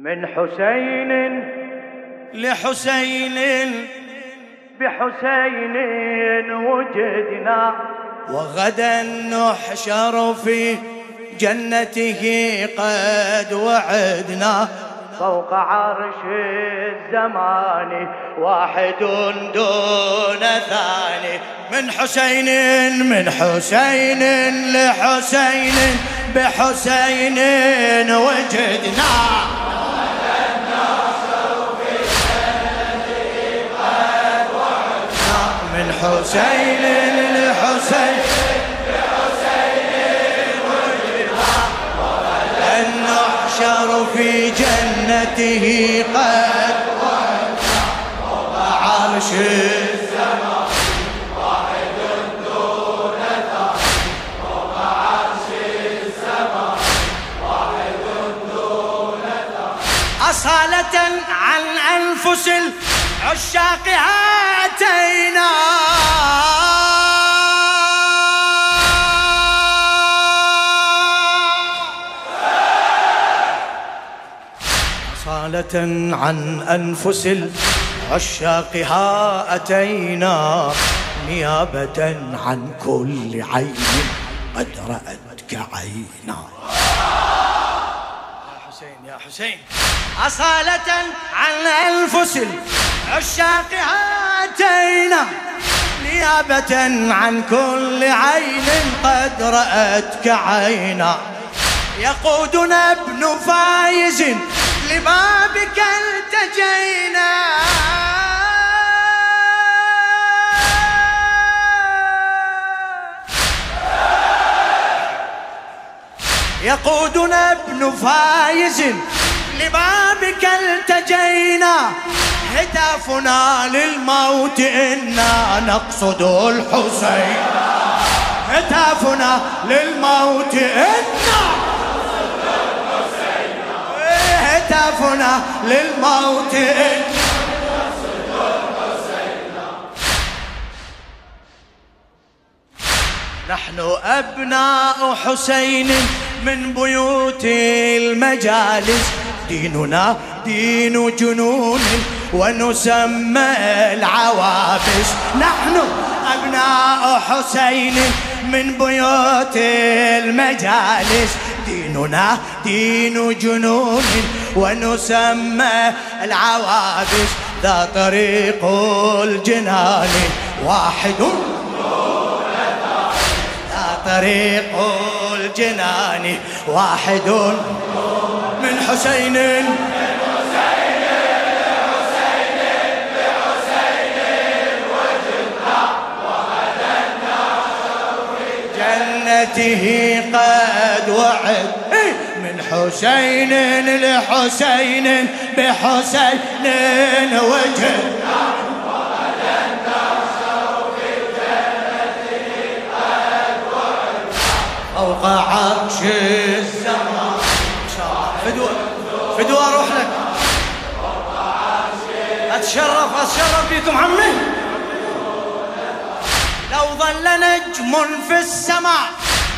من حسين لحسين بحسين وجدنا، وغدا نحشر في جنته قد وعدنا. فوق عرش الزمان واحد دون ثاني. من حسين لحسين بحسين وجدنا، من حسين لحسين بحسين وجدنا، وأن نحشر في جنته قد وعدنا. فوق عرش الزمان واحد دون ثاني، فوق عرش الزمان واحد دون ثاني. أصالة عن أنفس العشاق هاتينا، أصالة عن أنفس العشاق ها أتينا، نيابة عن كل عين قد رأتك عينا. يا حسين يا حسين، أصالة عن أنفس العشاق هاتينا، نيابة عن كل عين قد رأتك عينا. يقودنا ابن فايز لبابك التجينا، يقودنا ابن فايز لبابك التجينا. هتافنا للموت إنا نقصد الحسين، هتافنا للموت إنا نقصد الحسين، هتافنا للموت إنا نقصد الحسين. نحن أبناء حسين من بيوت المجالس، ديننا دين جنون ونسمى العوابس. نحن أبناء حسين من بيوت المجالس، ديننا دين جنون ونسمى العوابس. ذا طريق الجنان واحد، ذا طريق الجنان واحد. من حسين جنته قد وعد. من حسين لحسين بحسين وجدنا، وغدا نحشر في جنته قد وعدنا. فوق عرش الزمان فدوى اروح لك، اتشرف بكم عمي. لو ظل نجم في السماء،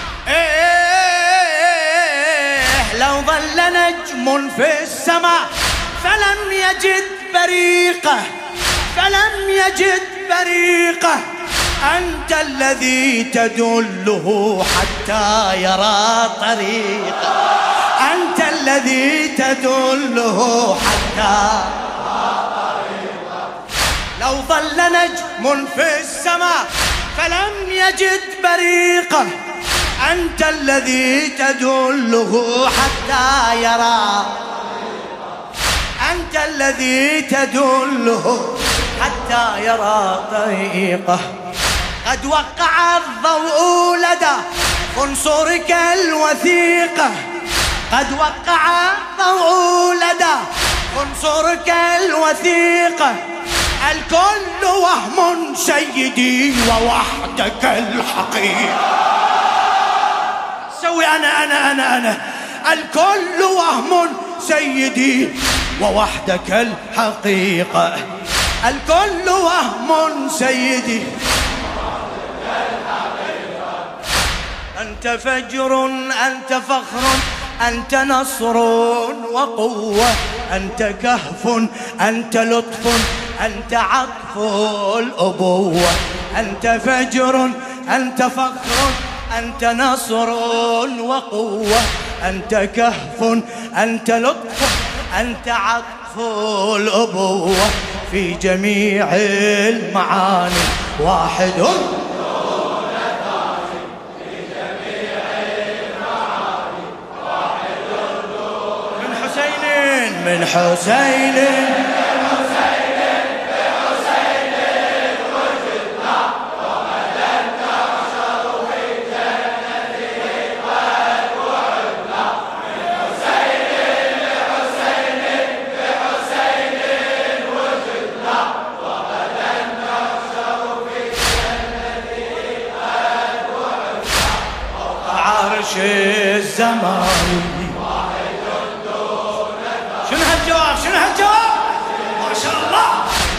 لو ظل نجم في السماء فلم يجد بريقه، فلم يجد بريقه، أنت الذي تدله حتى يرى طريقه، أنت الذي تدله حتى يرى طريقه. لو ظل نجم في السماء فلم يجد بريقه، أنت الذي تدله حتى يرى، أنت الذي تدله حتى يرى طريقه. قد وقع الضوء لدى خنصرك الوثيقة، قد وقع الضوء لدى خنصرك الوثيقة. الكل وهم سيدي ووحدك الحقيقة. سوي أنا الكل وهم سيدي ووحدك الحقيقة. الكل وهم سيدي ووحدك الحقيقة. أنت فجر، أنت فخر، أنت نصر وقوة، أنت كهف، أنت لطف، أنت عطف الأبوة، أنت فجر، أنت فخر، أنت نصر وقوة، أنت كهف، أنت لطف، أنت عطف الأبوة، في جميع المعاني واحد من حسين وجدنا وغدا نحشر في جنته قد وعدنا. من حسين لحسين لحسين وجدنا وغدا نحشر في جنته قد وعدنا. فوق عرش الزمان. شنو هالجواب؟ شنو هالجواب؟ ما شاء الله.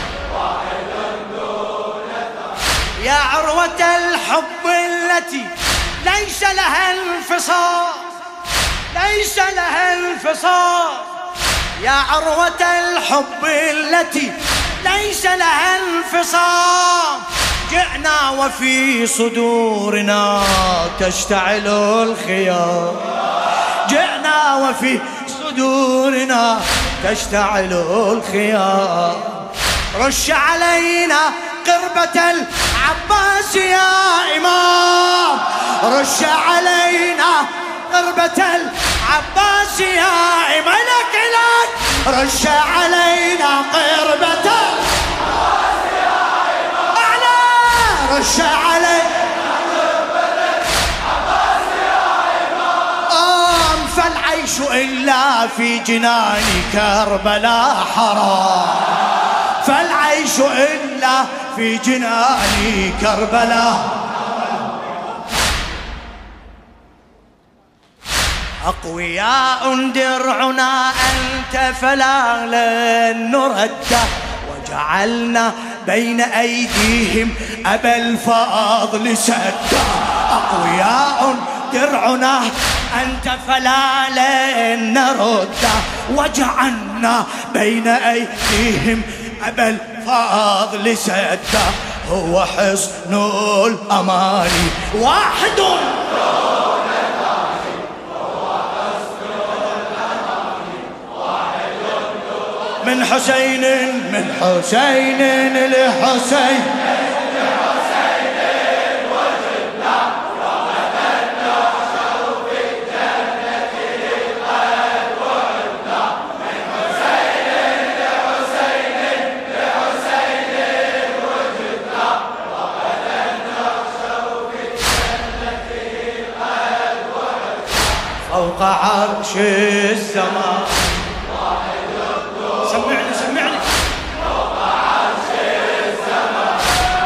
يا عروة الحب التي ليس لها انفصام، ليس لها انفصام. يا عروة الحب التي ليس لها انفصام. جئنا وفي صدورنا تشتعل الخيام. جئنا وفي صدورنا تشتعل الخيام. رش علينا قربة العباس يا إمام. رش علينا قربة العباس يا إمام. لك لك رش علينا قربة العباس يا إمام. أعلى رش علينا فالعيش إلا في جنان كربلاء حرام. فالعيش إلا في جنان كربلاء. أقوياء درعنا أنت فلا لن نرد. وجعلنا بين أيديهم أبا الفضل سدا. أقوياء درعنا أنت فلا لن نرد. وجعلنا بين أيديهم أبا الفضل سدا. هو حصن الأمان واحد. من حسين من حسين لحسين وجدنا وغدا نحشر في جنته قد وعدنا. من حسين لحسين لحسين وجدنا وغدا نحشر في جنته قد وعدنا. فوق عرش الزمان. سمعني سمعني. فوق عرش السماء.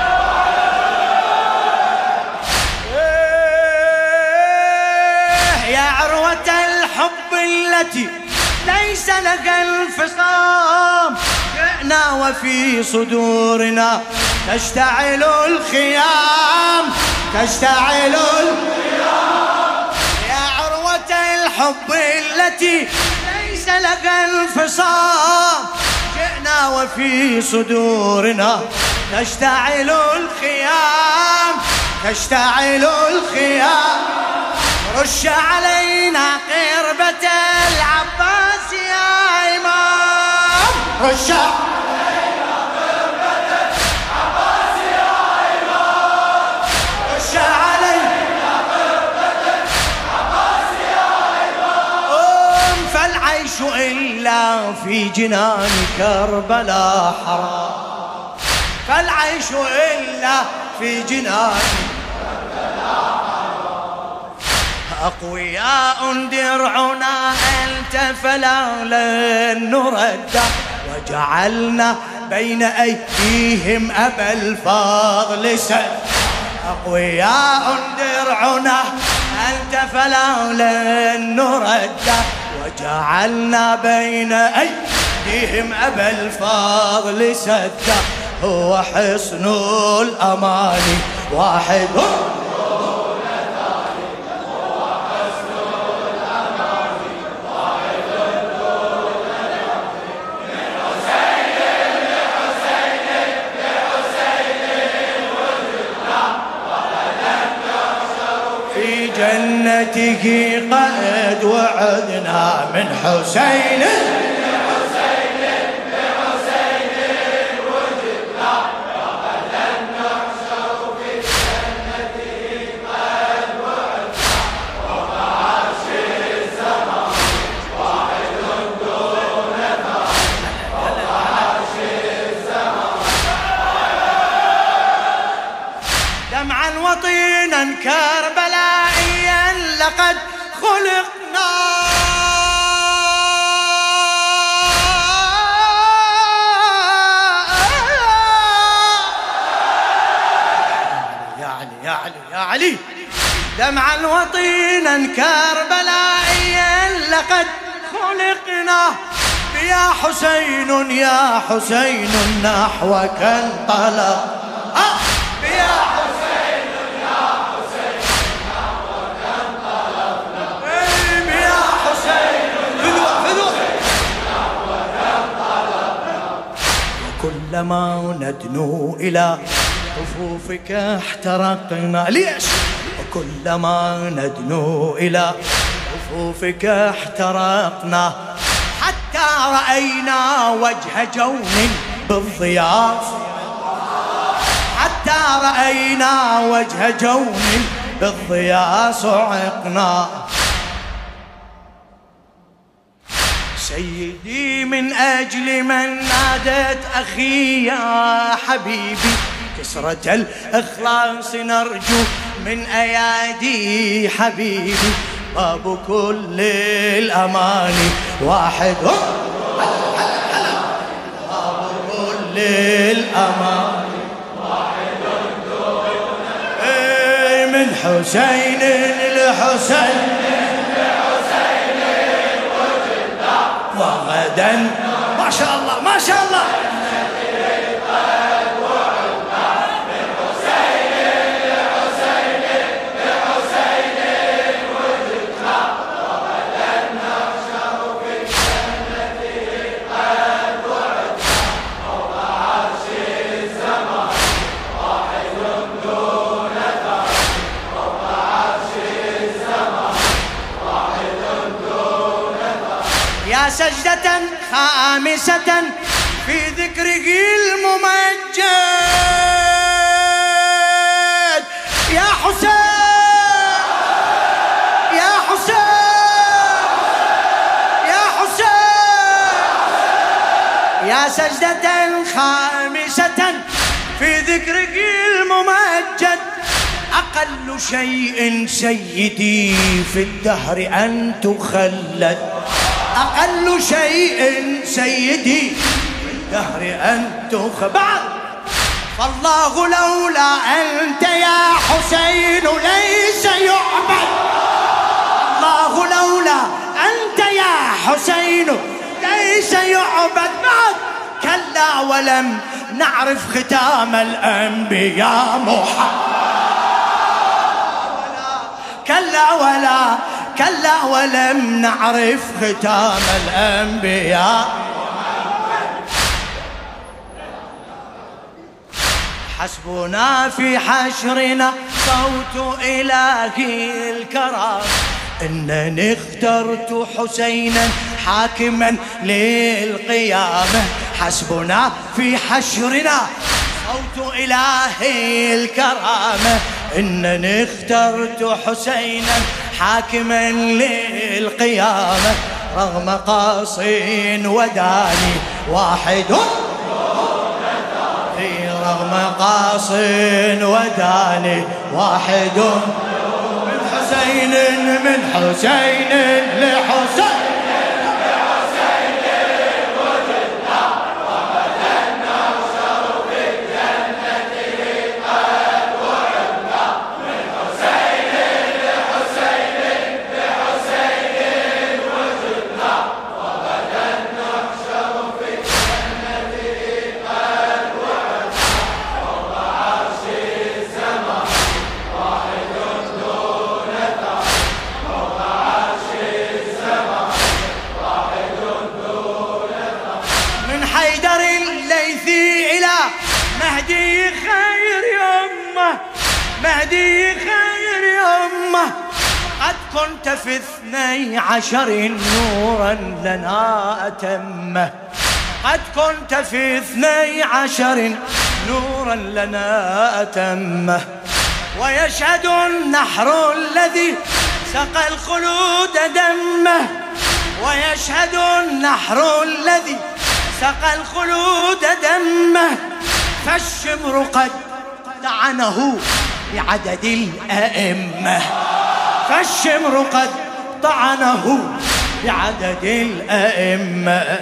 يا عروة الحب التي ليس لها انفصام. جئنا وفي صدورنا تشتعل الخيام. تشتعل الخيام. يا عروة الحب التي ليس لها انفصام. جئنا وفي صدورنا تشتعل الخيام. تشتعل الخيام. رش علينا قربة العباس يا إمام. رش علينا قربة العباس يا إمام. رش علينا قربة العباس يا إمام. فالعيش إلا في جنان كربلاء حرام. فالعيش إلا في جنان كربلاء حرام. أقوياء درعنا أنت فلا لن نرد. وجعلنا بين أيديهم أبا الفضل سد. أقوياء درعنا أنت فلا لن نرد. وجعلنا بين أيديهم أبا الفضل سدا. هو حصن الأمان واحد. جنته قد وعدنا من حسين وطينا كربلائيا لقد خلقنا يا علي دمعا وطينا كربلائيا لقد خلقنا يا حسين يا حسين نحوك انطلق يا حسين يا حسين نحوك انطلقنا يا حسين فدوة نحوك انطلقنا وكلما ندنو إلى صفوفك احترقنا ليش وكلما ندنو إلى صفوفك احترقنا حتى رأينا وجه جون بالضياء حتى رأينا وجه جون بالضياء صعقنا سيدي من أجل من نادت أخي يا حبيبي كسرة الإخلاص نرجو من أيادي حبيبي باب كل الأماني واحد باب كل الأماني واحد دونه من حسين لحسين وغدا ما شاء الله ما شاء الله يا سجدة خامسة في ذكره الممجد يا حسين يا حسين يا حسين يا سجدة خامسة في ذكره الممجد أقل شيء سيدي في الدهر أن تخلد أقل شيء سيدي في الدهر أن تخبر فالله لولا أنت يا حسين ليس يعبد الله لولا أنت يا حسين ليس يعبد بعد كلا ولم نعرف ختام الأنبياء محمد كلا ولم نعرف ختام الأنبياء حسبنا في حشرنا صوت إلهي الكرام إنني اخترت حسينا حاكما للقيامة حسبنا في حشرنا صوت إلهي الكرامة إنني اخترت حسينا حاكما للقيامة رغم قاص وداني واحد رغم قاص وداني واحد من حسين لحسين مهدي خير يمه قد كنت في 12 نورا لنا أتمه، قد كنت في 12 نورا لنا أتمه، ويشهد النحر الذي سقى الخلود دمه، ويشهد النحر الذي سقى الخلود دمه، فالشمر قد طعنه بعدد الأئمة، فالشمر قد طعنه بعدد الأئمة.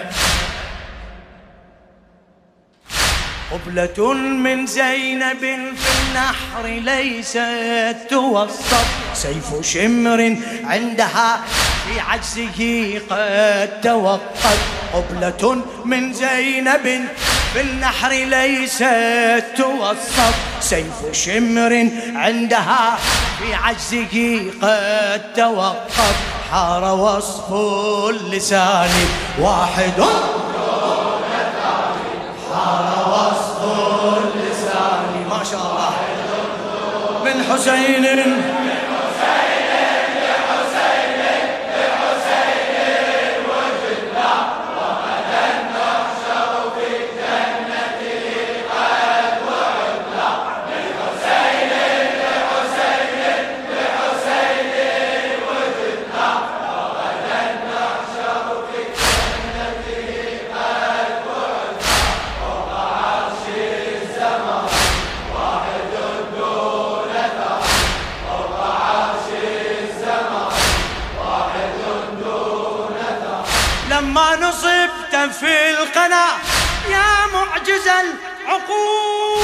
قبلة من زينب في النحر ليست توسط، سيف شمر عندها في عجزه قد توقد. قبلة من زينب في النحر ليست توسط، سيف شمر عندها في عجزه قد توقد. حار وصف اللسان واحد، حار وصف اللسان ما شاء الله من حسين لما نصبت في القنا يا معجز العقول،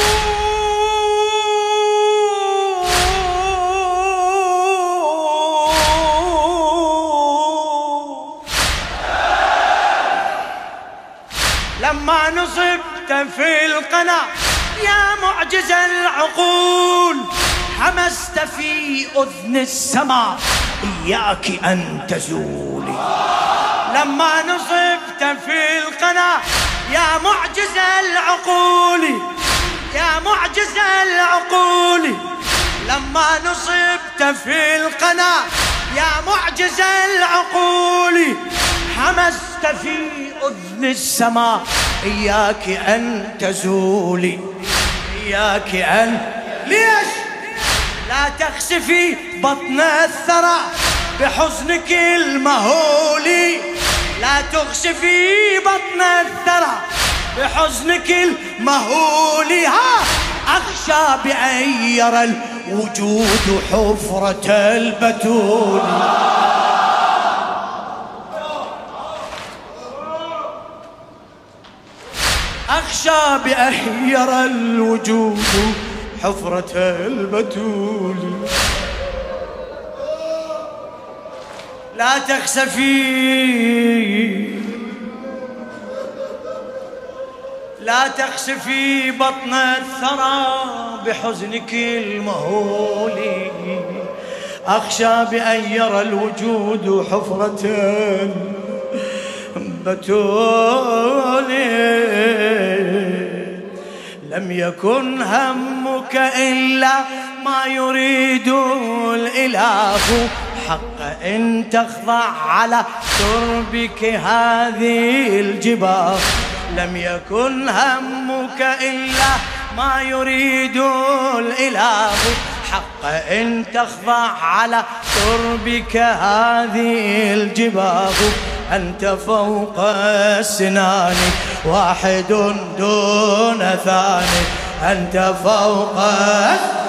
لما نصبت في القنا يا معجز العقول، همست في أذن السماء إياك أن تزولي. لما نصبت في القنا يا معجز العقول، يا معجز العقول، لما نصبت في القنا يا معجز العقول، همست في أذن السماء إياك أن تزولي، إياك أن ليش لا تخسفي بطن الثرى بحزنك المهول، لا تخسفي بطن الثرى بحزنك المهول. ها أخشى بأن يرى الوجود حفرة البتول، أخشى بأن يرى الوجود حفرة البتول. لا تخسفي، لا تخسفي بطن الثرى بحزنك المهول، أخشى بأن يرى الوجود حفرة البتول. لم يكن همك إلا ما يريد الإله، حق إن تخضع على تربك هذه الجباه. لم يكن همك إلا ما يريد الإله، حق إن تخضع على تربك هذه الجباه. أنت فوق السنان واحد دون ثاني، أنت فوق